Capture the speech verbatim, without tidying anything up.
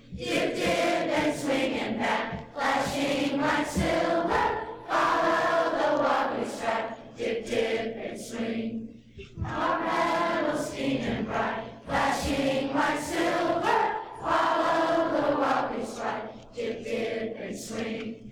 Dip, dip, and swing and back, flashing like silver. Follow the wobbly strap, dip, dip, and swing. Our paddles keen and bright, flashing like silver. Follow the wobbly strap, dip, dip, and swing.